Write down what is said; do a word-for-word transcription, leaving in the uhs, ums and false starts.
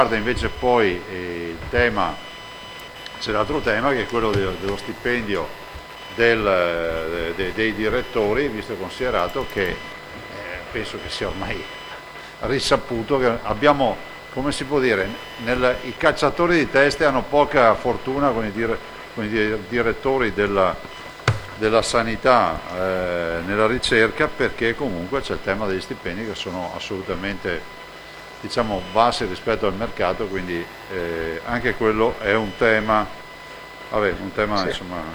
invece poi eh, il tema, c'è l'altro tema che è quello de- dello stipendio del, eh, de- dei direttori, visto e considerato che eh, penso che sia ormai risaputo che abbiamo, come si può dire, nel- i cacciatori di teste hanno poca fortuna con i, dire- con i di- direttori della, della sanità eh, nella ricerca, perché comunque c'è il tema degli stipendi che sono assolutamente, diciamo, bassi rispetto al mercato, quindi eh, anche quello è un tema, vabbè, un tema Sì. insomma